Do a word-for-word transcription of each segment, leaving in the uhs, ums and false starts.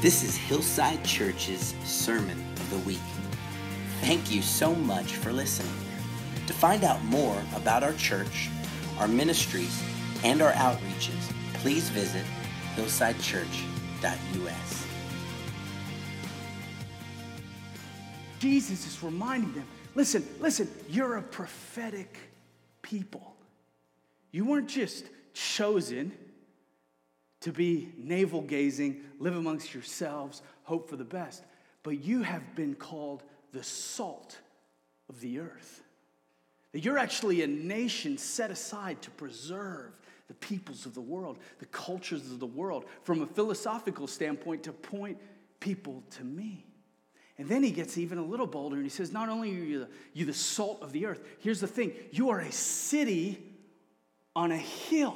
This is Hillside Church's Sermon of the Week. Thank you so much for listening. To find out more about our church, our ministries, and our outreaches, please visit hillside church dot U S. Jesus is reminding them, listen, listen, you're a prophetic people. You weren't just chosen to be navel-gazing, live amongst yourselves, hope for the best, but you have been called the salt of the earth. That you're actually a nation set aside to preserve the peoples of the world, the cultures of the world, from a philosophical standpoint, to point people to me. And then he gets even a little bolder and he says, not only are you the, you the salt of the earth, here's the thing, you are a city on a hill.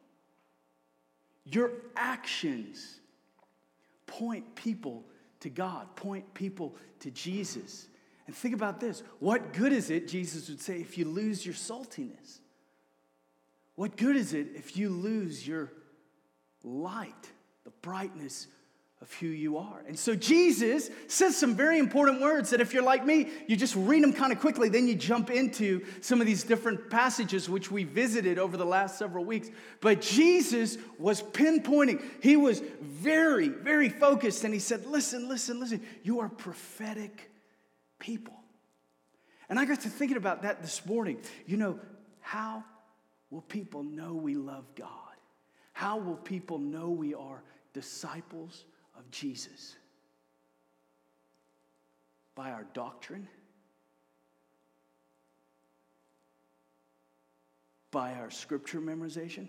Your actions point people to God, point people to Jesus. And think about this. What good is it, Jesus would say, if you lose your saltiness? What good is it if you lose your light, the brightness of who you are? And so Jesus says some very important words that if you're like me, you just read them kind of quickly, then you jump into some of these different passages which we visited over the last several weeks. But Jesus was pinpointing. He was very, very focused, and he said, listen, listen, listen, you are prophetic people. And I got to thinking about that this morning. You know, how will people know we love God? How will people know we are disciples of Jesus? By our doctrine? By our scripture memorization?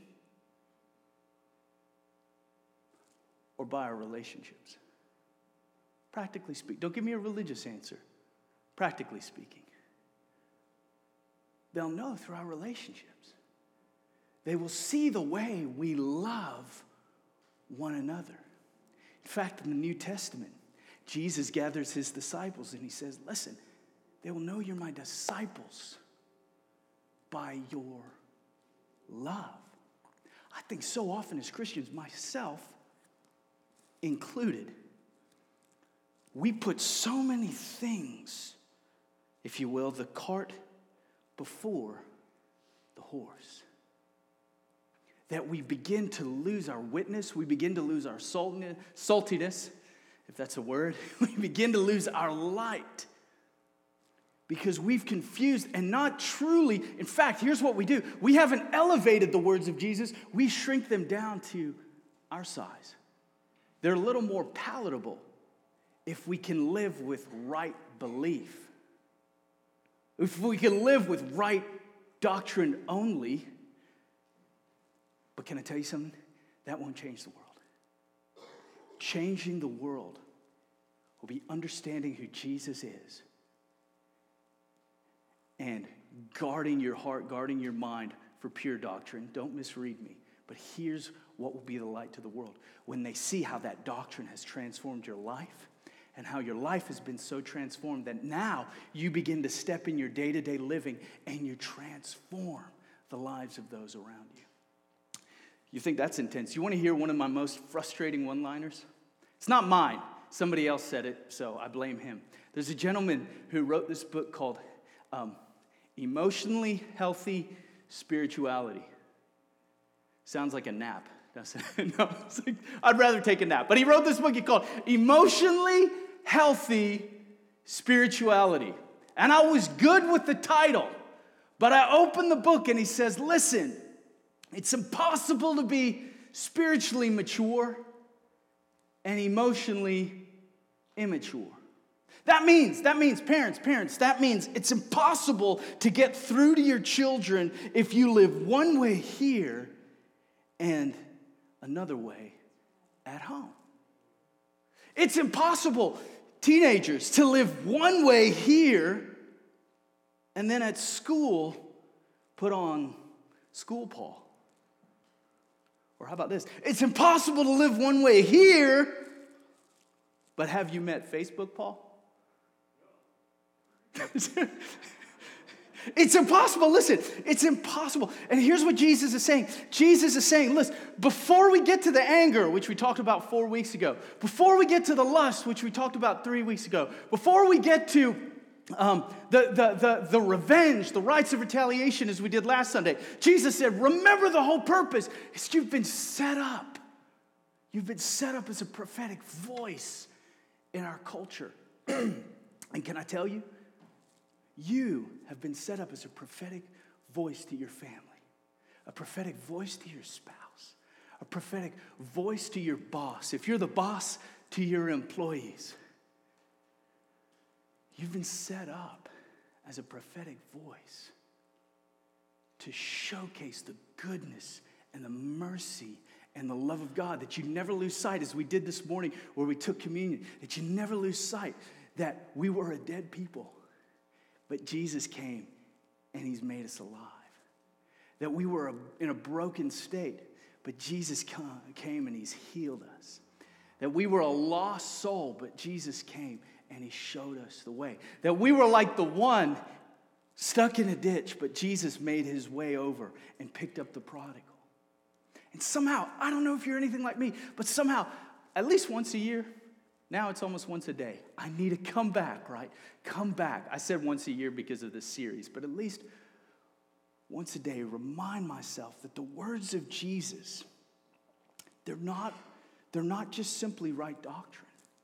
Or by our relationships? Practically speaking. Don't give me a religious answer. Practically speaking. They'll know through our relationships. They will see the way we love one another. In fact, in the New Testament, Jesus gathers his disciples and he says, listen, they will know you're my disciples by your love. I think so often as Christians, myself included, we put so many things, if you will, the cart before the horse, that we begin to lose our witness, we begin to lose our saltiness, if that's a word, we begin to lose our light because we've confused and not truly, in fact, here's what we do. We haven't elevated the words of Jesus, we shrink them down to our size. They're a little more palatable if we can live with right belief. If we can live with right doctrine only. But can I tell you something? That won't change the world. Changing the world will be understanding who Jesus is and guarding your heart, guarding your mind for pure doctrine. Don't misread me. But here's what will be the light to the world. When they see how that doctrine has transformed your life and how your life has been so transformed that now you begin to step in your day-to-day living and you transform the lives of those around you. You think that's intense. You want to hear one of my most frustrating one-liners? It's not mine. Somebody else said it, so I blame him. There's a gentleman who wrote this book called um, Emotionally Healthy Spirituality. Sounds like a nap, doesn't it? No, it's like, I'd rather take a nap. But he wrote this book called Emotionally Healthy Spirituality. And I was good with the title. But I opened the book and he says, listen, it's impossible to be spiritually mature and emotionally immature. That means, that means, parents, parents, that means it's impossible to get through to your children if you live one way here and another way at home. It's impossible, teenagers, to live one way here and then at school put on school Paul. Or how about this? It's impossible to live one way here, but have you met Facebook Paul? It's impossible. Listen, it's impossible. And here's what Jesus is saying. Jesus is saying, listen, before we get to the anger, which we talked about four weeks ago, before we get to the lust, which we talked about three weeks ago, before we get to um, the, the, the, the revenge, the rights of retaliation, as we did last Sunday, Jesus said, remember the whole purpose is you've been set up. You've been set up as a prophetic voice in our culture. And can I tell you, you have been set up as a prophetic voice to your family, a prophetic voice to your spouse, a prophetic voice to your boss. If you're the boss, to your employees. You've been set up as a prophetic voice to showcase the goodness and the mercy and the love of God, that you never lose sight, as we did this morning where we took communion, that you never lose sight that we were a dead people. But Jesus came, and he's made us alive. That we were a, in a broken state, but Jesus come, came and he's healed us. That we were a lost soul, but Jesus came and he showed us the way. That we were like the one stuck in a ditch, but Jesus made his way over and picked up the prodigal. And somehow, I don't know if you're anything like me, but somehow, at least once a year, now it's almost once a day, I need to come back, right? Come back. I said once a year because of this series, but at least once a day, remind myself that the words of Jesus, they're not, they're not just simply right doctrine.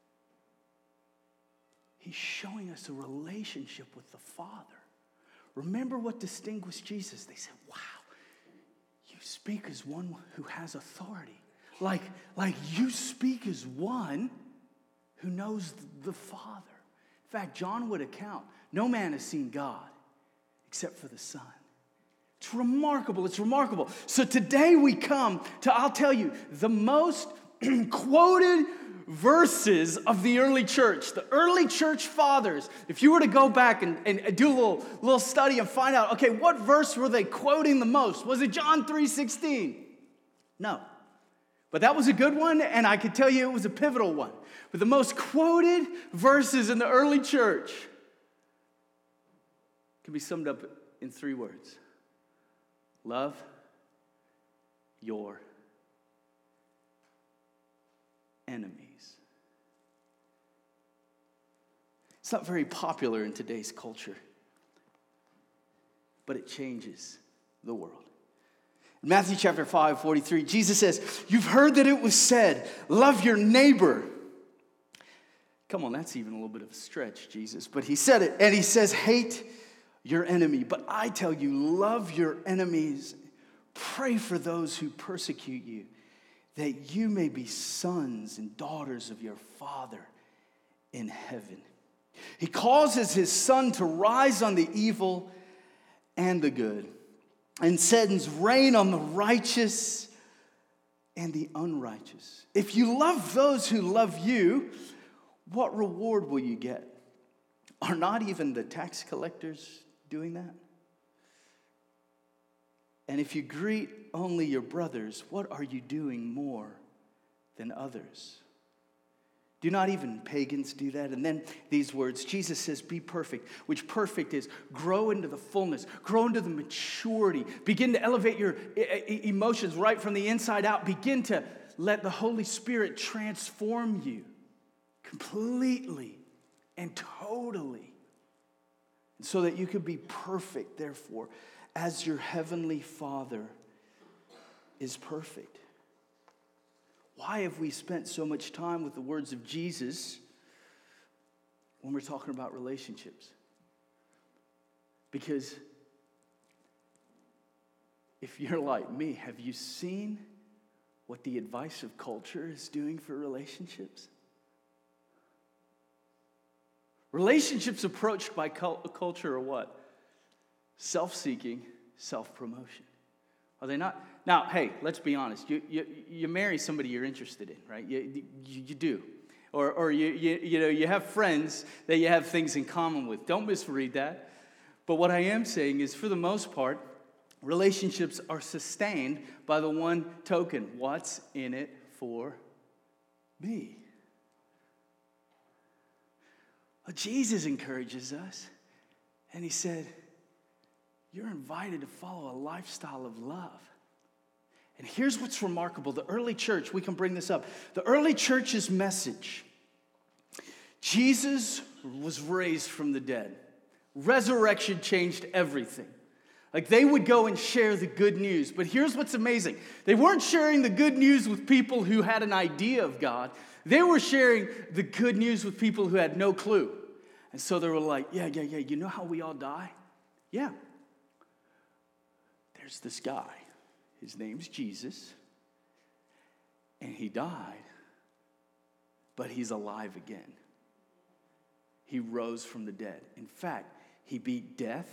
He's showing us a relationship with the Father. Remember what distinguished Jesus? They said, wow, you speak as one who has authority. Like, like you speak as one who knows the Father. In fact, John would account, no man has seen God except for the Son. It's remarkable. It's remarkable. So today we come to, I'll tell you, the most quoted verses of the early church, the early church fathers. If you were to go back and, and do a little, little study and find out, okay, what verse were they quoting the most? Was it John three sixteen? No. But that was a good one, and I could tell you it was a pivotal one. But the most quoted verses in the early church can be summed up in three words. Love your enemies. It's not very popular in today's culture, but it changes the world. In Matthew chapter five, forty-three, Jesus says, you've heard that it was said, love your neighbor. Come on, that's even a little bit of a stretch, Jesus. But he said it, and he says, hate your enemy. But I tell you, love your enemies. Pray for those who persecute you, that you may be sons and daughters of your Father in heaven. He causes his sun to rise on the evil and the good, and sends rain on the righteous and the unrighteous. If you love those who love you, what reward will you get? Are not even the tax collectors doing that? And if you greet only your brothers, what are you doing more than others? Do not even pagans do that? And then these words, Jesus says, be perfect, which perfect is grow into the fullness, grow into the maturity, begin to elevate your emotions right from the inside out, begin to let the Holy Spirit transform you completely and totally, so that you could be perfect, therefore, as your heavenly Father is perfect. Why have we spent so much time with the words of Jesus when we're talking about relationships? Because if you're like me, have you seen what the advice of culture is doing for relationships? Relationships approached by culture are what? Self-seeking, self-promotion. Are they not? Now, hey, let's be honest. You you, you marry somebody you're interested in, right? You, you, you do. Or, or you, you, you know, you have friends that you have things in common with. Don't misread that. But what I am saying is, for the most part, relationships are sustained by the one token. What's in it for me? Well, Jesus encourages us. And he said, you're invited to follow a lifestyle of love. And here's what's remarkable. The early church, we can bring this up. The early church's message, Jesus was raised from the dead. Resurrection changed everything. Like they would go and share the good news. But here's what's amazing. They weren't sharing the good news with people who had an idea of God. They were sharing the good news with people who had no clue. And so they were like, yeah, yeah, yeah, you know how we all die? Yeah. There's this guy. His name's Jesus. And he died. But he's alive again. He rose from the dead. In fact, he beat death.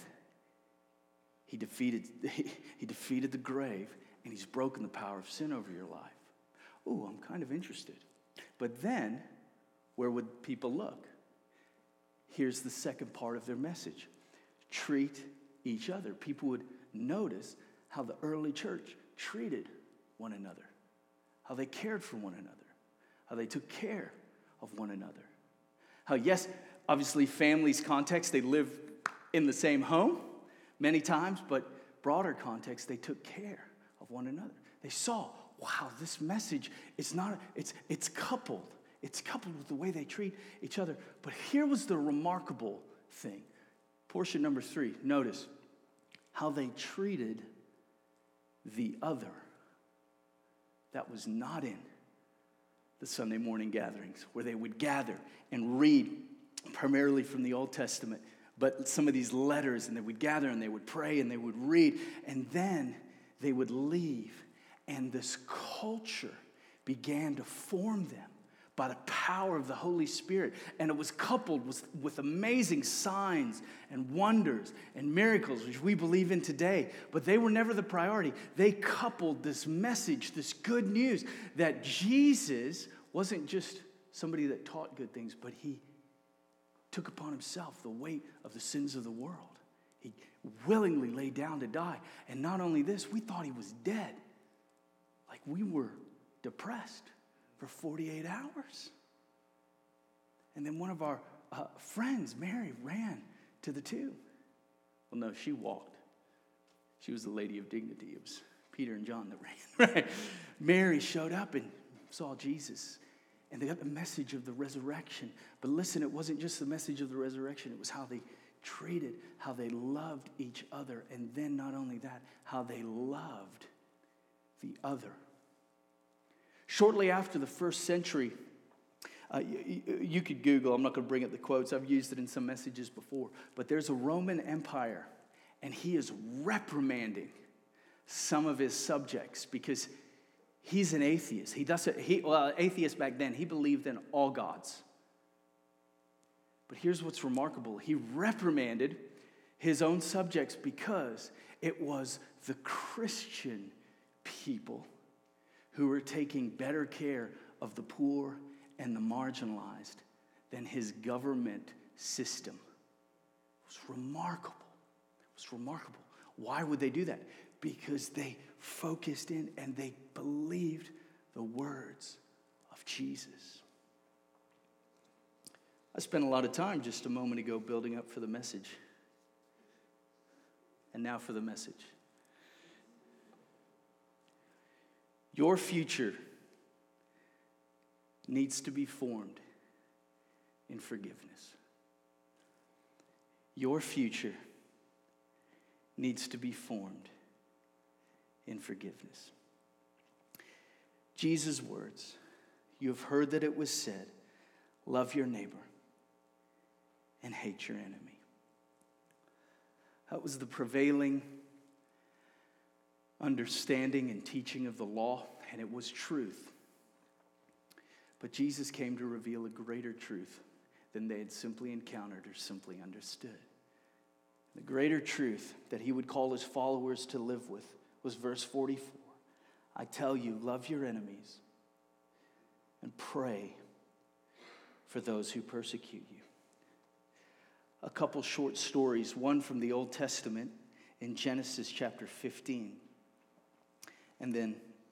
He defeated, he, he defeated the grave, and he's broken the power of sin over your life. Ooh, I'm kind of interested. But then, where would people look? Here's the second part of their message. Treat each other. People would notice how the early church treated one another, how they cared for one another, how they took care of one another. How, yes, obviously, families' context, they lived in the same home many times, but broader context, they took care of one another. They saw, wow, this message is not, it's, it's coupled. It's coupled with the way they treat each other. But here was the remarkable thing. Portion number three, notice how they treated the other that was not in the Sunday morning gatherings, where they would gather and read primarily from the Old Testament, but some of these letters, and they would gather and they would pray and they would read, and then they would leave. And this culture began to form them by the power of the Holy Spirit. And it was coupled with, with amazing signs and wonders and miracles, which we believe in today. But they were never the priority. They coupled this message, this good news, that Jesus wasn't just somebody that taught good things, but he took upon himself the weight of the sins of the world. He willingly laid down to die. And not only this, we thought he was dead. Like we were depressed for forty-eight hours. And then one of our uh, friends, Mary, ran to the tomb. Well, no, she walked. She was the lady of dignity. It was Peter and John that ran. Right? Mary showed up and saw Jesus. And they got the message of the resurrection. But listen, it wasn't just the message of the resurrection. It was how they treated, how they loved each other. And then not only that, how they loved the other. Shortly after the first century, uh, you, you could Google, I'm not going to bring up the quotes. I've used it in some messages before. But there's a Roman Empire, and he is reprimanding some of his subjects because he's an atheist. He doesn't. He well, atheist back then. He believed in all gods. But here's what's remarkable: he reprimanded his own subjects because it was the Christian people who were taking better care of the poor and the marginalized than his government system. It was remarkable. It was remarkable. Why would they do that? Because they focused in and they believed the words of Jesus. I spent a lot of time just a moment ago building up for the message. And now for the message. Your future needs to be formed in forgiveness. Your future needs to be formed in forgiveness. Jesus' words, you have heard that it was said, love your neighbor and hate your enemy. That was the prevailing understanding and teaching of the law, and it was truth. But Jesus came to reveal a greater truth than they had simply encountered or simply understood. The greater truth that he would call his followers to live with was verse forty-four. I tell you, love your enemies and pray for those who persecute you. A couple short stories, one from the Old Testament in Genesis chapter fifteen. And then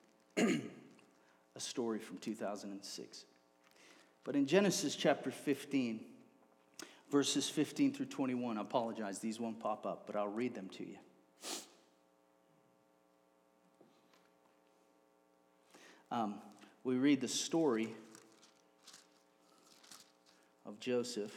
a story from two thousand six. But in Genesis chapter fifteen, verses fifteen through twenty-one, I apologize, these won't pop up, but I'll read them to you. Um, we read the story of Joseph,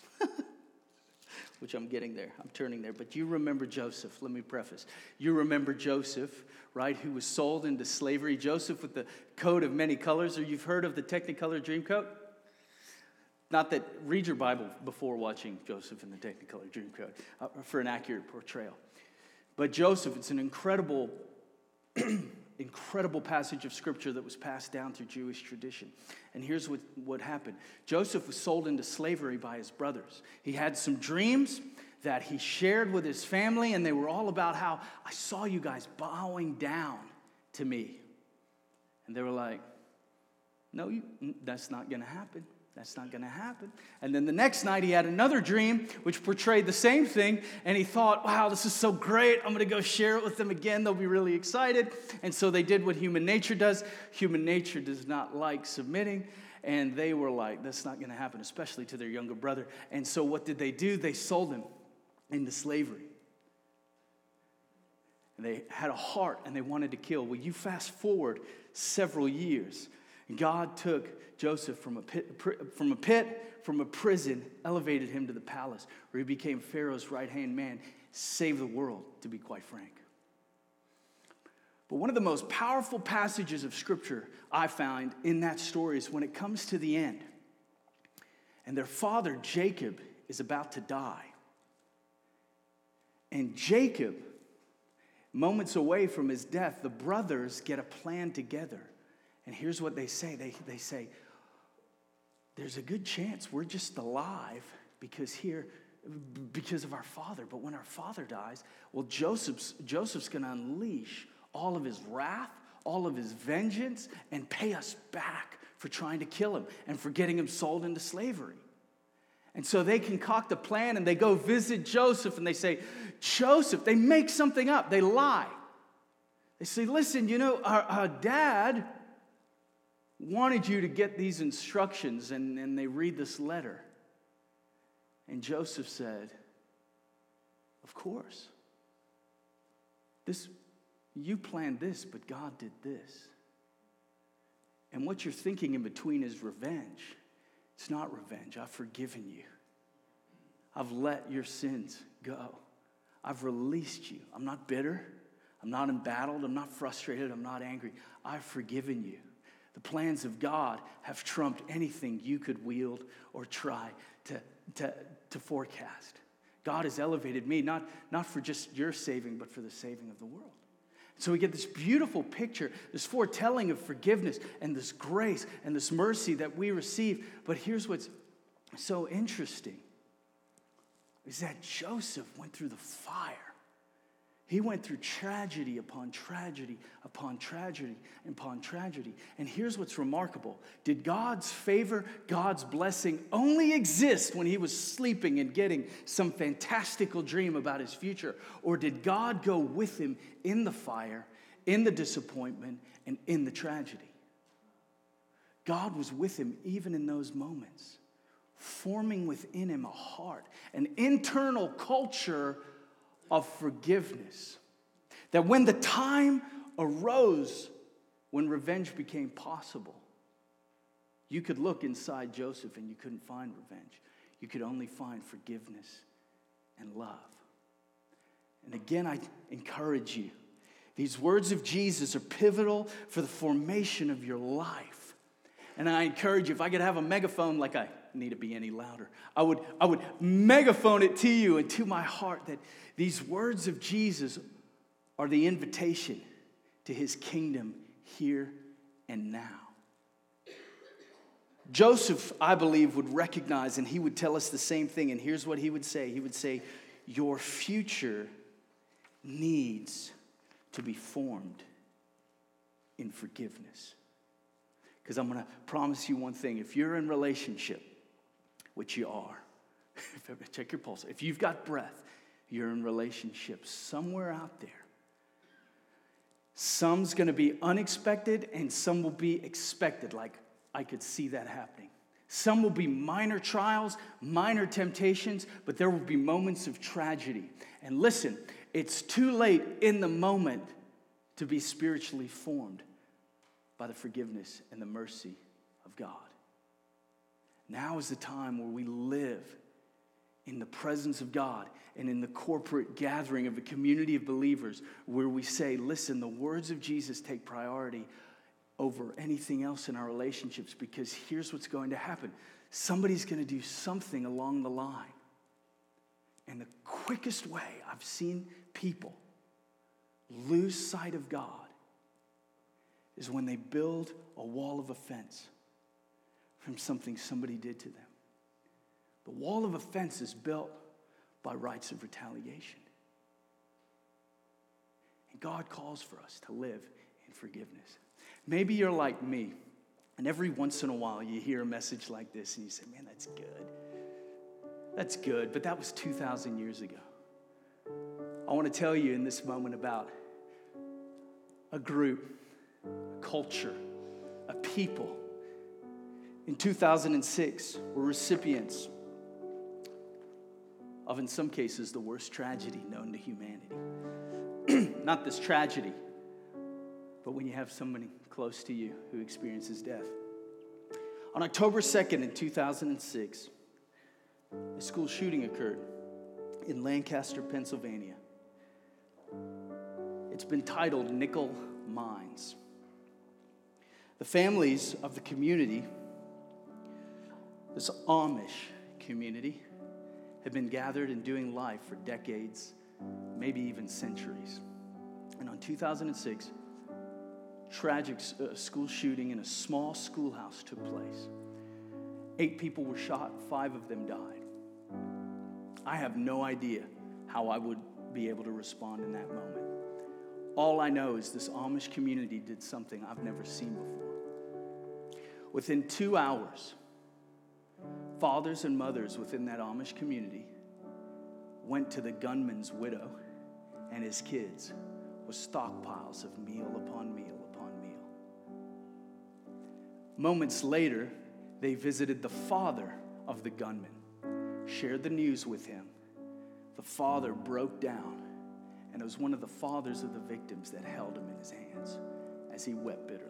which I'm getting there. I'm turning there. But you remember Joseph. Let me preface. You remember Joseph, right, who was sold into slavery. Joseph with the coat of many colors. Or you've heard of the Technicolor Dreamcoat? Not that, read your Bible before watching Joseph in the Technicolor Dreamcoat uh, for an accurate portrayal. But Joseph, it's an incredible, incredible passage of Scripture that was passed down through Jewish tradition. And here's what, what happened. Joseph was sold into slavery by his brothers. He had some dreams that he shared with his family, and they were all about how, I saw you guys bowing down to me. And they were like, no, you, that's not going to happen. That's not going to happen. And then the next night he had another dream which portrayed the same thing. And he thought, wow, this is so great. I'm going to go share it with them again. They'll be really excited. And so they did what human nature does. Human nature does not like submitting. And they were like, that's not going to happen, especially to their younger brother. And so what did they do? They sold him into slavery. And they had a heart and they wanted to kill. Well, you fast forward several years. God took Joseph from a pit, from a pit, from a prison, elevated him to the palace, where he became Pharaoh's right-hand man, saved the world, to be quite frank. But one of the most powerful passages of Scripture I found in that story is when it comes to the end. And their father, Jacob, is about to die. And Jacob, moments away from his death, the brothers get a plan together. And here's what they say. They, they say, there's a good chance we're just alive because here, because of our father. But when our father dies, well, Joseph's, Joseph's going to unleash all of his wrath, all of his vengeance, and pay us back for trying to kill him and for getting him sold into slavery. And so they concoct a plan and they go visit Joseph and they say, Joseph, they make something up. They lie. They say, listen, you know, our, our dad wanted you to get these instructions, and, and they read this letter. And Joseph said, of course. This, you planned this, but God did this. And what you're thinking in between is revenge. It's not revenge. I've forgiven you. I've let your sins go. I've released you. I'm not bitter. I'm not embattled. I'm not frustrated. I'm not angry. I've forgiven you. The plans of God have trumped anything you could wield or try to, to, to forecast. God has elevated me, not, not for just your saving, but for the saving of the world. So we get this beautiful picture, this foretelling of forgiveness and this grace and this mercy that we receive. But here's what's so interesting, is that Joseph went through the fire. He went through tragedy upon tragedy upon tragedy upon tragedy. And here's what's remarkable. Did God's favor, God's blessing only exist when he was sleeping and getting some fantastical dream about his future? Or did God go with him in the fire, in the disappointment, and in the tragedy? God was with him even in those moments, forming within him a heart, an internal culture of forgiveness. That when the time arose, when revenge became possible, you could look inside Joseph and you couldn't find revenge. You could only find forgiveness and love. And again, I encourage you, these words of Jesus are pivotal for the formation of your life. And I encourage you, if I could have a megaphone, like I need to be any louder, I would, I would megaphone it to you and to my heart that these words of Jesus are the invitation to his kingdom here and now. Joseph, I believe, would recognize, and he would tell us the same thing, and here's what he would say. He would say, your future needs to be formed in forgiveness. Because I'm going to promise you one thing. If you're in relationship, which you are, check your pulse. If you've got breath, you're in relationship somewhere out there. Some's going to be unexpected and some will be expected. Like, I could see that happening. Some will be minor trials, minor temptations, but there will be moments of tragedy. And listen, It's too late in the moment to be spiritually formed by the forgiveness and the mercy of God. Now is the time where we live in the presence of God and in the corporate gathering of a community of believers where we say, listen, the words of Jesus take priority over anything else in our relationships, because here's what's going to happen. Somebody's going to do something along the line. And the quickest way I've seen people lose sight of God is when they build a wall of offense from something somebody did to them. The wall of offense is built by rights of retaliation. And God calls for us to live in forgiveness. Maybe you're like me, and every once in a while you hear a message like this and you say, man, that's good. That's good, but that was two thousand years ago. I want to tell you in this moment about a group, a culture, a people. In two thousand six, were recipients of, in some cases, the worst tragedy known to humanity. Not this tragedy, but when you have somebody close to you who experiences death. On October second in two thousand six, a school shooting occurred in Lancaster, Pennsylvania. It's been titled Nickel Mines. The families of the community, this Amish community, had been gathered and doing life for decades, maybe even centuries. And on two thousand six, tragic uh, school shooting in a small schoolhouse took place. Eight people were shot, five of them died. I have no idea how I would be able to respond in that moment. All I know is this Amish community did something I've never seen before. Within two hours, fathers and mothers within that Amish community went to the gunman's widow and his kids with stockpiles of meal upon meal upon meal. Moments later, they visited the father of the gunman, shared the news with him. The father broke down, and it was one of the fathers of the victims that held him in his hands as he wept bitterly.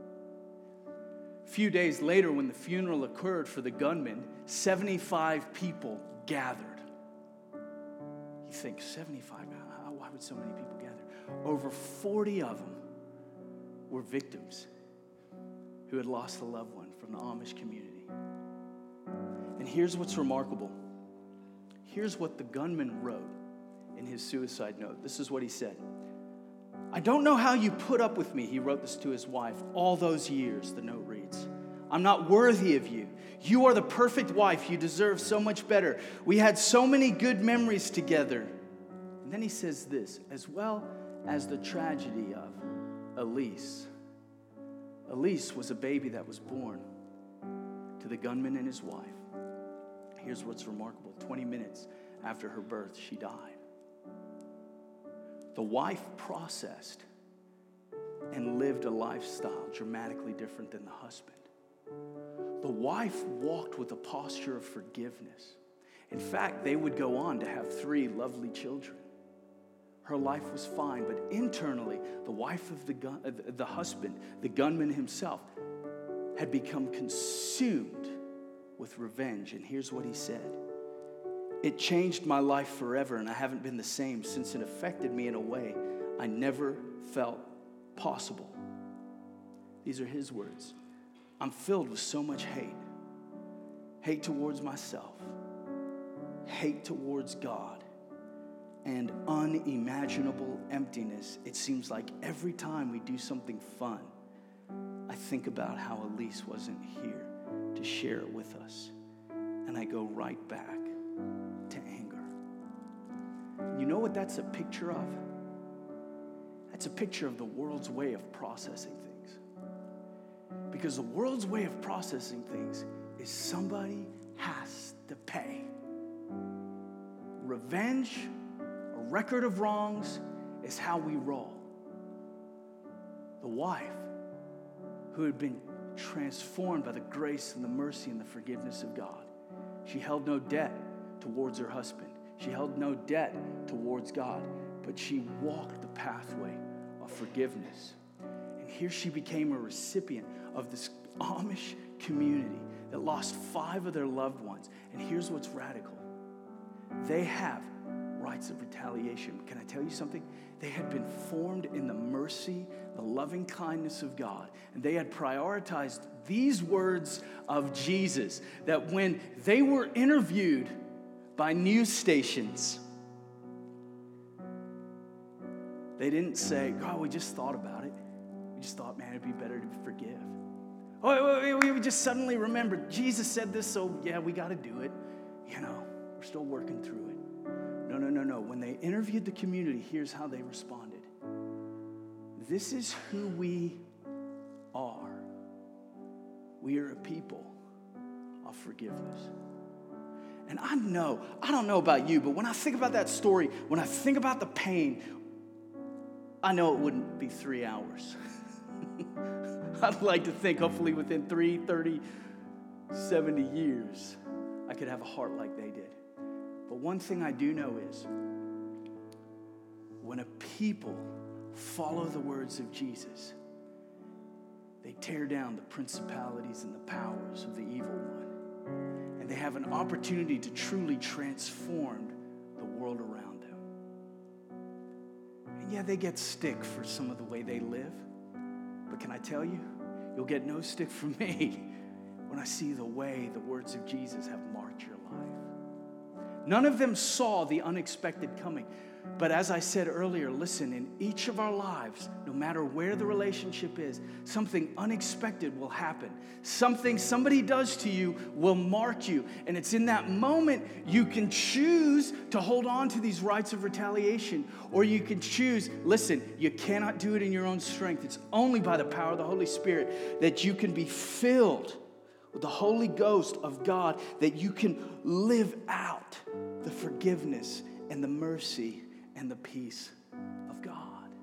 A few days later, when the funeral occurred for the gunman, seventy-five people gathered. You think, seventy-five? How, why would so many people gather? Over forty of them were victims who had lost a loved one from the Amish community. And here's what's remarkable. Here's what the gunman wrote in his suicide note. This is what he said. I don't know how you put up with me, he wrote this to his wife, all those years, the note reads. I'm not worthy of you. You are the perfect wife. You deserve so much better. We had so many good memories together. And then he says this, as well as the tragedy of Elise. Elise was a baby that was born to the gunman and his wife. Here's what's remarkable. twenty minutes after her birth, she died. The wife processed and lived a lifestyle dramatically different than the husband. The wife walked with a posture of forgiveness. In fact, they would go on to have three lovely children. Her life was fine, but internally, the wife of the gun, uh, the husband, the gunman himself, had become consumed with revenge. And here's what he said. It changed my life forever, and I haven't been the same since it affected me in a way I never felt possible. These are his words. I'm filled with so much hate. Hate towards myself. Hate towards God. And unimaginable emptiness. It seems like every time we do something fun, I think about how Elise wasn't here to share it with us. And I go right back to anger. You know what that's a picture of? That's a picture of the world's way of processing things. Because the world's way of processing things is somebody has to pay. Revenge, a record of wrongs, is how we roll. The wife, who had been transformed by the grace and the mercy and the forgiveness of God, she held no debt towards her husband. She held no debt towards God. but she walked the pathway of forgiveness. And here she became a recipient of this Amish community that lost five of their loved ones. And here's what's radical. They have rights of retaliation. Can I tell you something? They had been formed in the mercy, the loving kindness of God. And they had prioritized these words of Jesus, that when they were interviewed by news stations, they didn't say, God, we just thought about it. We just thought, man, it'd be better to forgive. Oh, we just suddenly remembered, Jesus said this, so yeah, we got to do it. You know, we're still working through it. No, no, no, no. When they interviewed the community, here's how they responded. This is who we are. We are a people of forgiveness. And I know, I don't know about you, but when I think about that story, when I think about the pain, I know it wouldn't be three hours. I'd like to think, hopefully within three, thirty, seventy years, I could have a heart like they did. But one thing I do know is, when a people follow the words of Jesus, they tear down the principalities and the powers of the evil one. And they have an opportunity to truly transform the world around them. And yeah, they get stick for some of the way they live. But can I tell you, you'll get no stick from me when I see the way the words of Jesus have marked your life. None of them saw the unexpected coming. But as I said earlier, listen, in each of our lives, no matter where the relationship is, something unexpected will happen. Something somebody does to you will mark you. And it's in that moment you can choose to hold on to these rights of retaliation, or you can choose, listen, you cannot do it in your own strength. It's only by the power of the Holy Spirit that you can be filled with the Holy Ghost of God, that you can live out the forgiveness and the mercy and the peace of God.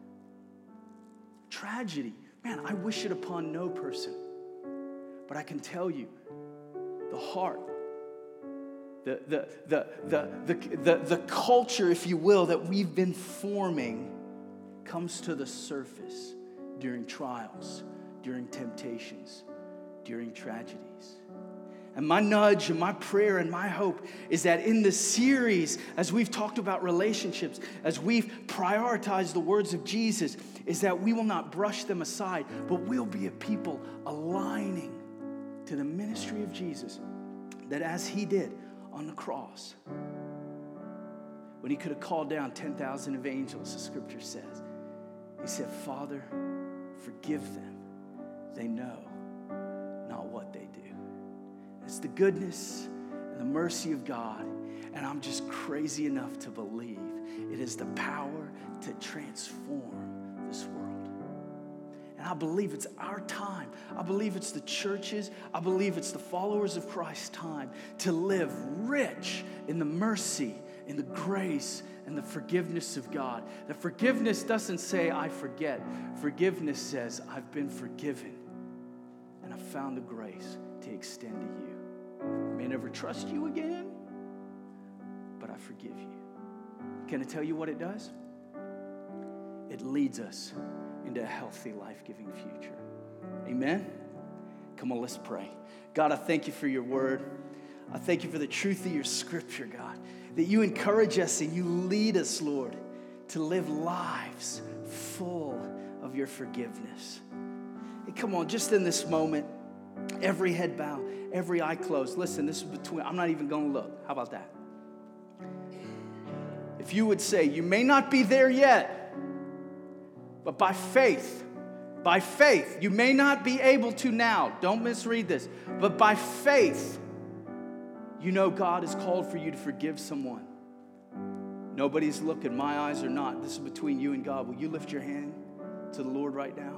Tragedy, man, I wish it upon no person. But I can tell you, the heart, the, the, the, the, the, the, the culture, if you will, that we've been forming comes to the surface during trials, during temptations, during tragedies. And my nudge and my prayer and my hope is that in this series, as we've talked about relationships, as we've prioritized the words of Jesus, is that we will not brush them aside, but we'll be a people aligning to the ministry of Jesus, that as he did on the cross, when he could have called down ten thousand of angels, the scripture says, he said, Father, forgive them. They know not what they do. It's the goodness and the mercy of God. And I'm just crazy enough to believe it is the power to transform this world. And I believe it's our time. I believe it's the churches. I believe it's the followers of Christ's time to live rich in the mercy, in the grace, and the forgiveness of God. The forgiveness doesn't say, I forget. Forgiveness says, I've been forgiven. And I've found the grace to extend to you. I may never trust you again, but I forgive you. Can I tell you what it does? It leads us into a healthy, life-giving future. Amen? Come on, let's pray. God, I thank you for your word. I thank you for the truth of your scripture, God, that you encourage us and you lead us, Lord, to live lives full of your forgiveness. Hey, come on, just in this moment, every head bow, every eye closed. Listen, this is between, I'm not even going to look. How about that? If you would say, you may not be there yet, but by faith, by faith, you may not be able to now. Don't misread this. But by faith, you know God has called for you to forgive someone. Nobody's looking. My eyes are not. This is between you and God. Will you lift your hand to the Lord right now?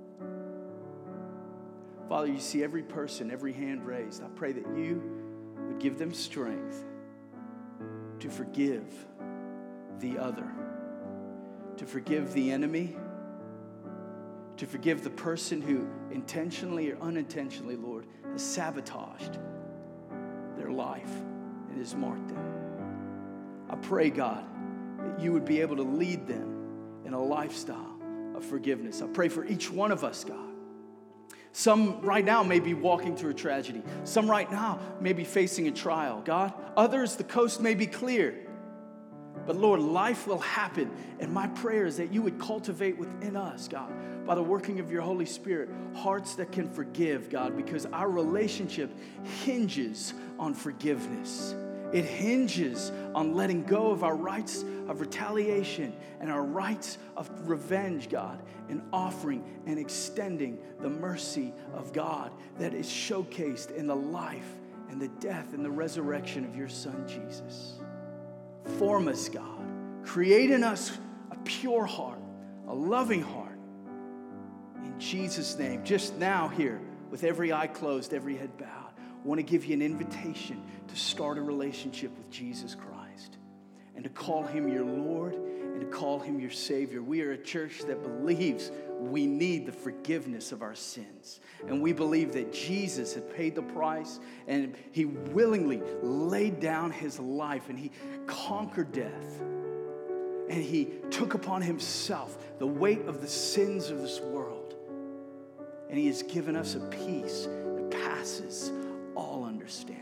Father, you see every person, every hand raised. I pray that you would give them strength to forgive the other, to forgive the enemy, to forgive the person who intentionally or unintentionally, Lord, has sabotaged their life and has marked them. I pray, God, that you would be able to lead them in a lifestyle of forgiveness. I pray for each one of us, God. Some right now may be walking through a tragedy. Some right now may be facing a trial, God. Others, the coast may be clear. But Lord, life will happen. And my prayer is that you would cultivate within us, God, by the working of your Holy Spirit, hearts that can forgive, God, because our relationship hinges on forgiveness. It hinges on letting go of our rights of retaliation and our rights of revenge, God, and offering and extending the mercy of God that is showcased in the life and the death and the resurrection of your Son, Jesus. Form us, God. Create in us a pure heart, a loving heart. In Jesus' name, just now here, with every eye closed, every head bowed, I want to give you an invitation to start a relationship with Jesus Christ and to call him your Lord and to call him your Savior. We are a church that believes we need the forgiveness of our sins. And we believe that Jesus had paid the price and he willingly laid down his life and he conquered death. And he took upon himself the weight of the sins of this world. And he has given us a peace that passes all understanding.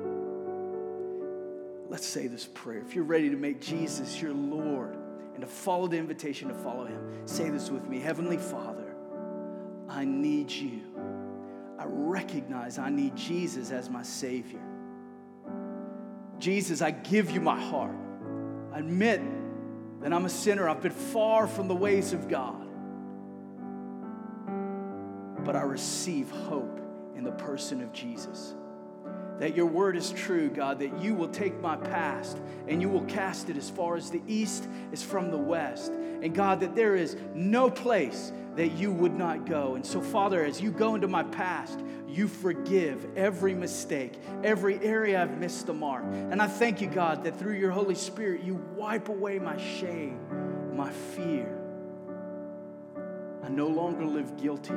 Let's say this prayer. If you're ready to make Jesus your Lord and to follow the invitation to follow him, say this with me. Heavenly Father, I need you. I recognize I need Jesus as my Savior. Jesus, I give you my heart. I admit that I'm a sinner. I've been far from the ways of God. But I receive hope in the person of Jesus. That your word is true, God, that you will take my past and you will cast it as far as the east is from the west. And God, that there is no place that you would not go. And so, Father, as you go into my past, you forgive every mistake, every area I've missed the mark. And I thank you, God, that through your Holy Spirit, you wipe away my shame, my fear. I no longer live guilty.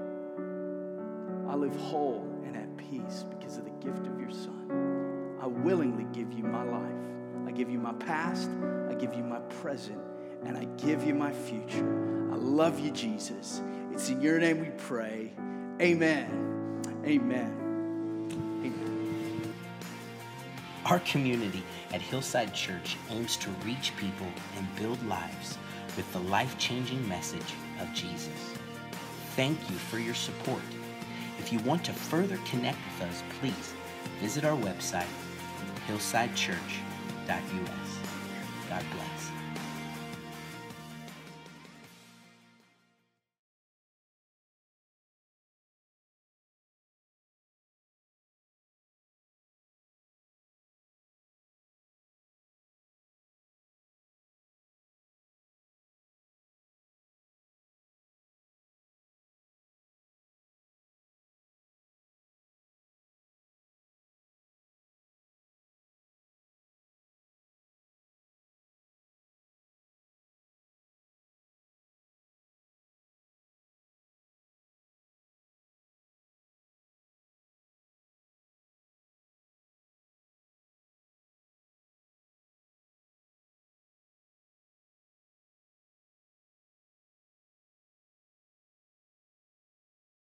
I live whole and at peace because of the gift of your Son. I willingly give you my life. I give you my past. I give you my present. And I give you my future. I love you, Jesus. It's in your name we pray. Amen. Amen. Amen. Our community at Hillside Church aims to reach people and build lives with the life-changing message of Jesus. Thank you for your support. If you want to further connect with us, please visit our website, hillside church dot u s. God bless.